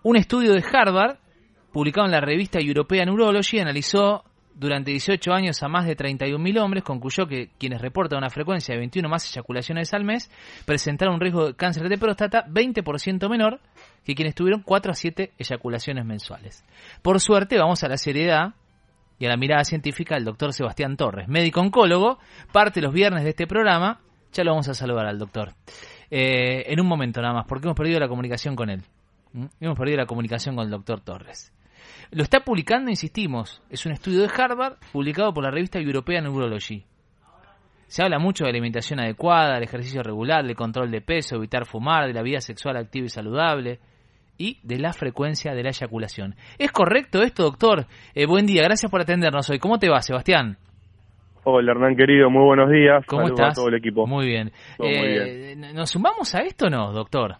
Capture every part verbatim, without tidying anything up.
Un estudio de Harvard, publicado en la revista European Urology, analizó durante dieciocho años a más de treinta y un mil hombres, concluyó que quienes reportan una frecuencia de veintiuno más eyaculaciones al mes presentaron un riesgo de cáncer de próstata veinte por ciento menor que quienes tuvieron cuatro a siete eyaculaciones mensuales. Por suerte, vamos a la seriedad y a la mirada científica del doctor Sebastián Torres, médico oncólogo, parte los viernes de este programa. Ya lo vamos a saludar al doctor. Eh, en un momento nada más, porque hemos perdido la comunicación con él. ¿Mm? Hemos perdido la comunicación con el doctor Torres. Lo está publicando, insistimos, es un estudio de Harvard publicado por la revista European Urology. Se habla mucho de la alimentación adecuada, del ejercicio regular, del control de peso, evitar fumar, de la vida sexual activa y saludable y de la frecuencia de la eyaculación. ¿Es correcto esto, doctor? Eh, buen día, gracias por atendernos hoy. ¿Cómo te va, Sebastián? Hola, Hernán, querido, muy buenos días. ¿Cómo Saludos estás? a todo el equipo. Muy bien. Todo Eh, muy bien. ¿Nos sumamos a esto o no, doctor?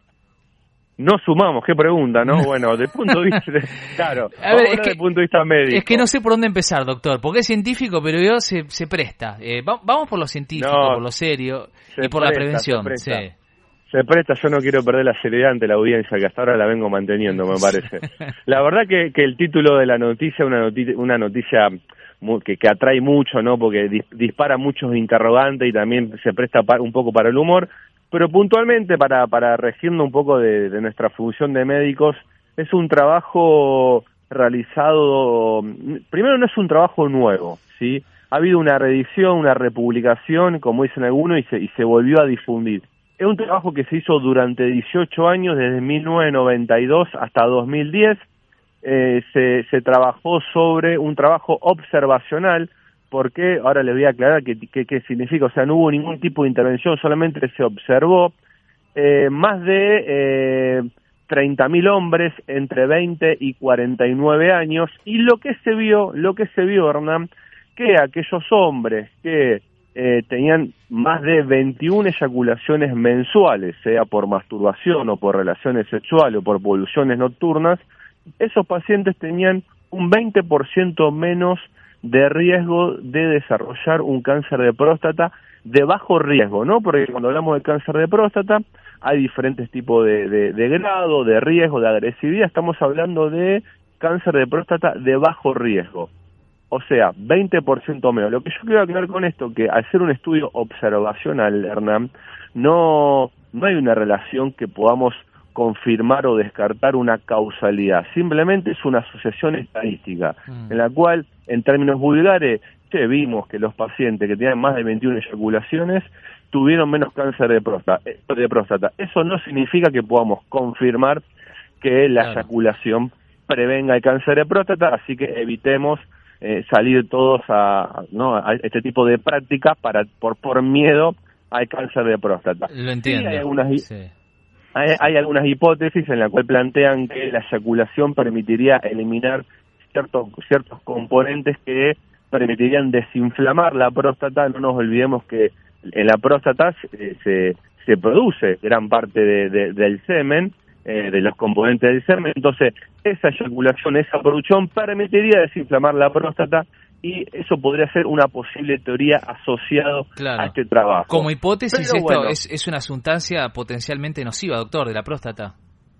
Nos sumamos, qué pregunta, ¿no? Bueno, desde el punto de vista, claro, A ver, es desde que, el punto de vista médico. Es que no sé por dónde empezar, doctor, porque es científico, pero yo se, se presta. Eh, va, vamos por lo científico, No, por lo serio y se por la presta, prevención. se presta. Sí. Se presta, yo no quiero perder la seriedad ante la audiencia, que hasta ahora la vengo manteniendo, me parece. La verdad que, que el título de la noticia, una noticia, una noticia mu- que, que atrae mucho, ¿no? Porque dis, dispara muchos interrogantes y también se presta pa, un poco para el humor, pero puntualmente para, para regirnos un poco de, de nuestra función de médicos, es un trabajo realizado, primero no es un trabajo nuevo, ¿sí? Ha habido una reedición, una republicación, como dicen algunos, y se, y se volvió a difundir. Es un trabajo que se hizo durante dieciocho años, desde mil novecientos noventa y dos hasta dos mil diez. Eh, se, se trabajó sobre un trabajo observacional, porque ahora les voy a aclarar qué, qué, qué significa. O sea, no hubo ningún tipo de intervención, solamente se observó eh, más de eh, treinta mil hombres entre veinte y cuarenta y nueve años, y lo que se vio, lo que se vio, Hernán, que aquellos hombres que Eh, tenían más de veintiuna eyaculaciones mensuales, sea por masturbación o por relaciones sexuales o por poluciones nocturnas, esos pacientes tenían un veinte por ciento menos de riesgo de desarrollar un cáncer de próstata de bajo riesgo, ¿no? Porque cuando hablamos de cáncer de próstata hay diferentes tipos de, de, de grado, de riesgo, de agresividad. Estamos hablando de cáncer de próstata de bajo riesgo. O sea, veinte por ciento menos. Lo que yo quiero aclarar con esto, que al ser un estudio observacional, Hernán, no, no hay una relación que podamos confirmar o descartar una causalidad. Simplemente es una asociación estadística, mm. en la cual, en términos vulgares, che, vimos que los pacientes que tenían más de veintiuna eyaculaciones tuvieron menos cáncer de próstata. De próstata. Eso no significa que podamos confirmar que la claro. eyaculación prevenga el cáncer de próstata, así que evitemos Eh, salir todos a, ¿no? a este tipo de prácticas para por por miedo al cáncer de próstata. Lo entiendo. Sí, hay algunas sí. hay, hay algunas hipótesis en las cuales plantean que la eyaculación permitiría eliminar ciertos ciertos componentes que permitirían desinflamar la próstata. No nos olvidemos que en la próstata se se, se produce gran parte de, de, del semen, Eh, de los componentes del semen, entonces esa eyaculación, esa producción permitiría desinflamar la próstata y eso podría ser una posible teoría asociado claro. a este trabajo. Como hipótesis, Pero esto bueno, es, es una sustancia potencialmente nociva, doctor, de la próstata.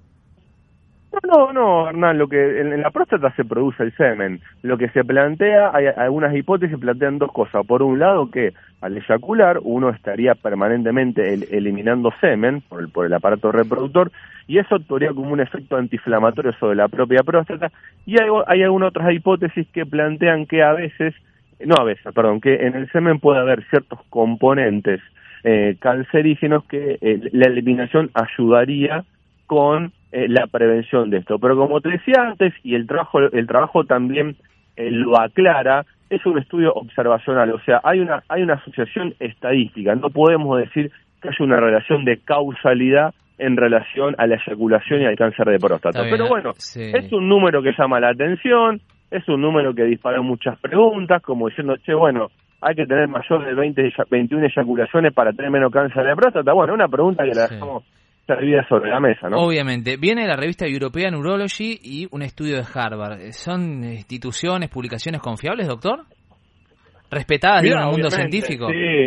No, no, Hernán, lo que en, en la próstata se produce el semen. Lo que se plantea, hay algunas hipótesis plantean dos cosas. Por un lado, que al eyacular uno estaría permanentemente el, eliminando semen por el, por el aparato reproductor, y eso actuaría como un efecto antiinflamatorio sobre la propia próstata. Y hay, hay algunas otras hipótesis que plantean que a veces, no a veces, perdón, que en el semen puede haber ciertos componentes eh, cancerígenos que eh, la eliminación ayudaría con eh, la prevención de esto. Pero como te decía antes, y el trabajo el trabajo también eh, lo aclara, es un estudio observacional, o sea, hay una hay una asociación estadística, no podemos decir que haya una relación de causalidad en relación a la eyaculación y al cáncer de próstata. Bien, pero bueno, sí. es un número que llama la atención, es un número que dispara muchas preguntas, como diciendo, che, bueno, hay que tener mayor de veinte, veintiuna eyaculaciones para tener menos cáncer de próstata. Bueno, una pregunta que la sí. dejamos servida sobre la mesa, ¿no? Obviamente. Viene la revista European Urology y un estudio de Harvard. ¿Son instituciones, publicaciones confiables, doctor? ¿Respetadas en el mundo científico? Sí,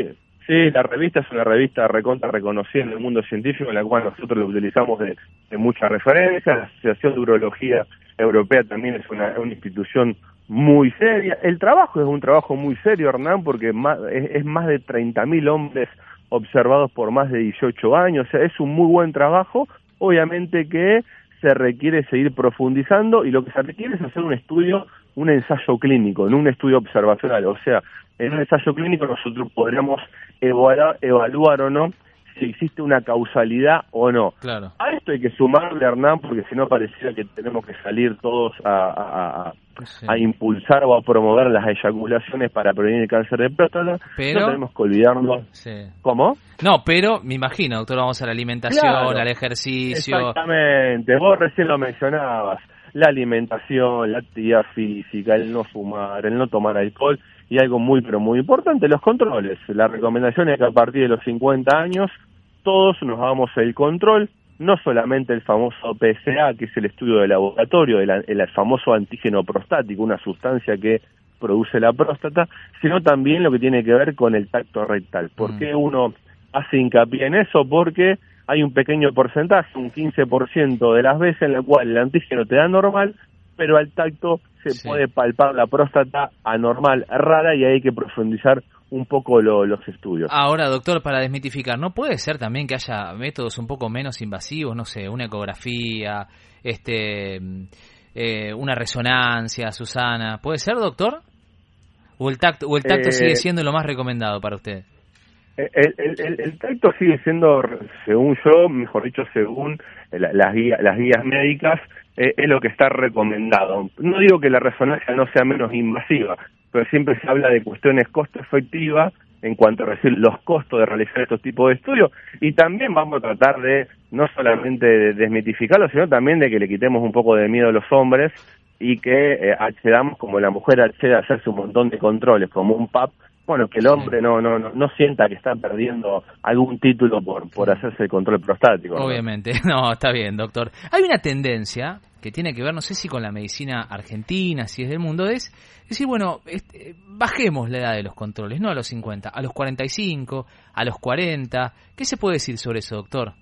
Sí, la revista es una revista recontra reconocida en el mundo científico, en la cual nosotros lo utilizamos de, de mucha referencia. La Asociación de Urología Europea también es una, una institución muy seria. El trabajo es un trabajo muy serio, Hernán, porque más, es, es más de treinta mil hombres observados por más de dieciocho años. O sea, es un muy buen trabajo. Obviamente que se requiere seguir profundizando y lo que se requiere es hacer un estudio, un ensayo clínico, no un estudio observacional. O sea, en un ensayo clínico nosotros podríamos evaluar, evaluar o no si existe una causalidad o no. Claro. A esto hay que sumarle, Hernán, porque si no pareciera que tenemos que salir todos a, a, a, sí. a impulsar o a promover las eyaculaciones para prevenir el cáncer de próstata. Pero no tenemos que olvidarnos. Sí. ¿Cómo? No, pero me imagino, doctor, vamos a la alimentación, claro, al ejercicio. Exactamente, vos recién lo mencionabas. La alimentación, la actividad física, el no fumar, el no tomar alcohol y algo muy pero muy importante, los controles. La recomendación es que a partir de los cincuenta años todos nos hagamos el control, no solamente el famoso P S A, que es el estudio de laboratorio, el, el famoso antígeno prostático, una sustancia que produce la próstata, sino también lo que tiene que ver con el tacto rectal. ¿Por qué uno hace hincapié en eso? Porque hay un pequeño porcentaje, un quince por ciento de las veces en la cual el antígeno te da normal, pero al tacto se sí. puede palpar la próstata anormal, rara, y hay que profundizar un poco lo, los estudios. Ahora, doctor, para desmitificar, ¿no puede ser también que haya métodos un poco menos invasivos? No sé, una ecografía, este, eh, una resonancia, Susana. ¿Puede ser, doctor? ¿O el tacto, o el tacto eh... sigue siendo lo más recomendado para usted? El, el, el, el tacto sigue siendo, según yo, mejor dicho, según la, las, guías, las guías médicas, eh, es lo que está recomendado. No digo que la resonancia no sea menos invasiva, pero siempre se habla de cuestiones costo-efectiva en cuanto a decir los costos de realizar estos tipos de estudios, y también vamos a tratar de no solamente de desmitificarlo, sino también de que le quitemos un poco de miedo a los hombres y que eh, accedamos, como la mujer accede a hacerse un montón de controles, como un P A P. Bueno, que el hombre no no no, no sienta que está perdiendo algún título por por hacerse el control prostático, ¿no? Obviamente, no, está bien, doctor. Hay una tendencia que tiene que ver, no sé si con la medicina argentina, si es del mundo, es decir, bueno, este, bajemos la edad de los controles, no a los cincuenta, a los cuarenta y cinco, a los cuarenta. ¿Qué se puede decir sobre eso, doctor?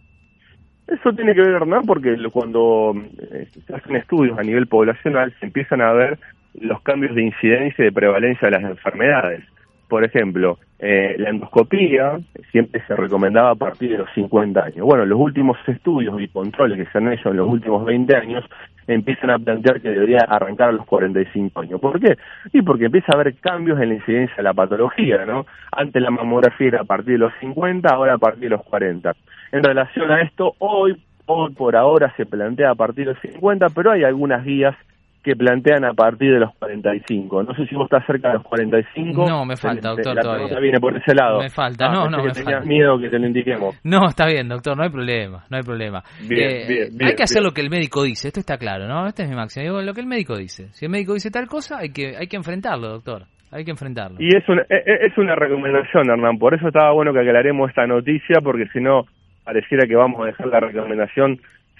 Eso tiene que ver, Hernán, porque cuando se hacen estudios a nivel poblacional se empiezan a ver los cambios de incidencia y de prevalencia de las enfermedades. Por ejemplo, eh, la endoscopía siempre se recomendaba a partir de los cincuenta años. Bueno, los últimos estudios y controles que se han hecho en los últimos veinte años empiezan a plantear que debería arrancar a los cuarenta y cinco años. ¿Por qué? Y porque empieza a haber cambios en la incidencia de la patología, ¿no? Antes la mamografía era a partir de los cincuenta, ahora a partir de los cuarenta. En relación a esto, hoy, hoy por ahora se plantea a partir de los cincuenta, pero hay algunas guías que plantean a partir de los cuarenta y cinco. No sé si vos estás cerca de los cuarenta y cinco. No, me falta, doctor, la todavía. La viene por ese lado. Me falta, ah, no, no, que me tenías falta. miedo que te lo indiquemos. No, está bien, doctor, no hay problema, no hay problema. Bien, eh, bien, bien. Hay que hacer bien. lo que el médico dice, esto está claro, ¿no? Este es mi máximo, digo, lo que el médico dice. Si el médico dice tal cosa, hay que hay que enfrentarlo, doctor. Hay que enfrentarlo. Y es una, es una recomendación, Hernán, por eso estaba bueno que aclaremos esta noticia, porque si no, pareciera que vamos a dejar la recomendación,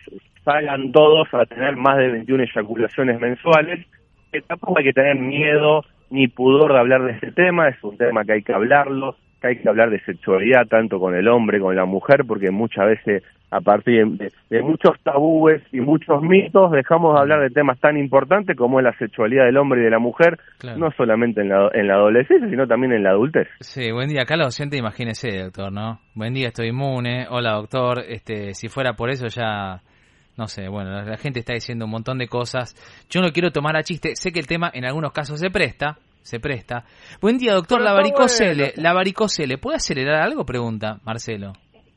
salgan todos a tener más de veintiuna eyaculaciones mensuales, que tampoco hay que tener miedo ni pudor de hablar de este tema, es un tema que hay que hablarlo, que hay que hablar de sexualidad tanto con el hombre como con la mujer, porque muchas veces a partir de, de muchos tabúes y muchos mitos dejamos de hablar de temas tan importantes como es la sexualidad del hombre y de la mujer, claro. No solamente en la, en la adolescencia, sino también en la adultez. Sí, buen día, acá los docentes, imagínese, doctor, ¿no? Buen día, estoy inmune, hola doctor, este, si fuera por eso ya... No sé, bueno, la gente está diciendo un montón de cosas. Yo no quiero tomar a chiste. Sé que el tema en algunos casos se presta. Se presta. Buen día, doctor. Pero la varicocele, bueno. ¿La varicocele puede acelerar algo? Pregunta Marcelo.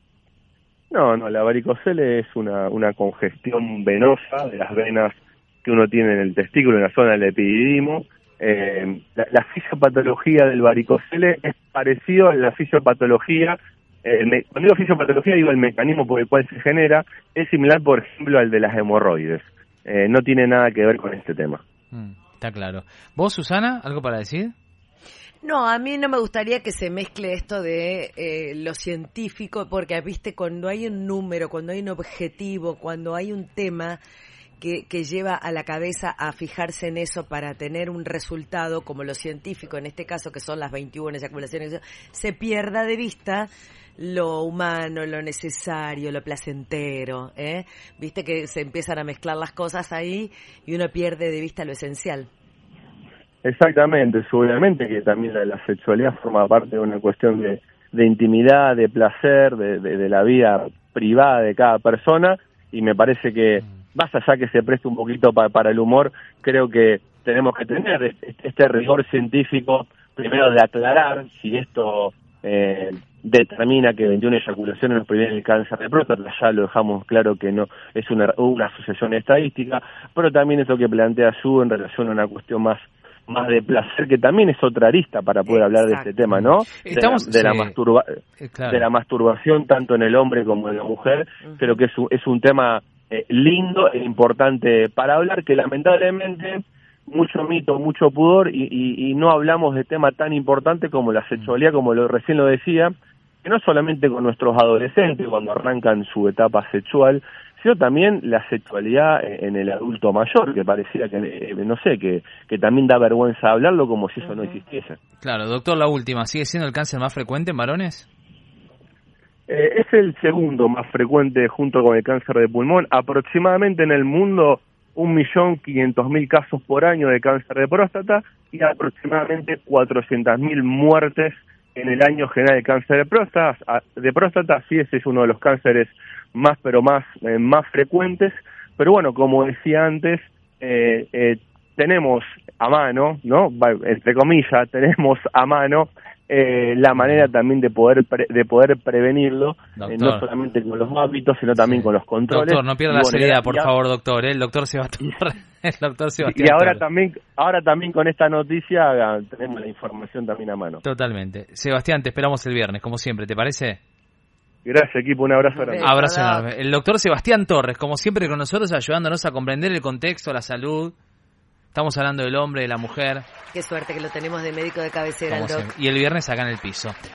No, no, la varicocele es una, una congestión venosa de las venas que uno tiene en el testículo, en la zona del epididimo. Eh, la, la fisiopatología del varicocele es parecido a la fisiopatología. El me, cuando digo fisiopatología digo el mecanismo por el cual se genera, es similar por ejemplo al de las hemorroides, eh, no tiene nada que ver con este tema. Mm, está claro. ¿Vos, Susana, algo para decir? No, a mí no me gustaría que se mezcle esto de eh, lo científico, porque viste, cuando hay un número, cuando hay un objetivo, cuando hay un tema que, que lleva a la cabeza a fijarse en eso para tener un resultado como lo científico, en este caso que son las veintiuna eyaculaciones, se pierda de vista lo humano, lo necesario, lo placentero, ¿eh? Viste que se empiezan a mezclar las cosas ahí y uno pierde de vista lo esencial. Exactamente, seguramente que también la, la sexualidad forma parte de una cuestión de, de intimidad, de placer, de, de, de la vida privada de cada persona, y me parece que, más allá que se preste un poquito pa, para el humor, creo que tenemos que tener este, este rigor científico, primero de aclarar si esto eh, determina que veintiuna eyaculaciones nos previenen el cáncer de próstata, ya lo dejamos claro que no es una, una asociación estadística, pero también eso que plantea Yu en relación a una cuestión más más de placer, que también es otra arista para poder Exacto. hablar de este tema, ¿no? Estamos, de la, de, la sí, masturba, claro. de la masturbación tanto en el hombre como en la mujer. Uh-huh. Creo que es un, es un tema eh, lindo e importante para hablar, que lamentablemente mucho mito, mucho pudor, y, y, y no hablamos de tema tan importante como la sexualidad, como lo recién lo decía, que no solamente con nuestros adolescentes cuando arrancan su etapa sexual, sino también la sexualidad en el adulto mayor, que pareciera que, no sé, que, que también da vergüenza hablarlo como si eso uh-huh. no existiese. Claro, doctor, la última, ¿sigue siendo el cáncer más frecuente en varones? Eh, es el segundo más frecuente junto con el cáncer de pulmón. Aproximadamente en el mundo un millón quinientos mil casos por año de cáncer de próstata y aproximadamente cuatrocientas mil muertes en el año general de cáncer de próstata. De próstata, sí, ese es uno de los cánceres más pero más eh, más frecuentes, pero bueno, como decía antes, eh, eh, tenemos a mano, ¿no? Entre comillas, tenemos a mano eh, la manera también de poder pre, de poder prevenirlo, eh, no solamente con los hábitos, sino también sí. con los controles. Doctor, no pierda la seriedad, por favor, doctor, ¿eh? El doctor Sebastián, el doctor Sebastián. Y ahora Torres. también, ahora también con esta noticia tenemos la información también a mano. Totalmente. Sebastián, te esperamos el viernes, como siempre, ¿te parece? Gracias, equipo, un abrazo grande. Abrazo enorme. El doctor Sebastián Torres, como siempre con nosotros, ayudándonos a comprender el contexto, la salud. Estamos hablando del hombre, de la mujer. Qué suerte que lo tenemos de médico de cabecera, el doc. Y el viernes acá en el piso.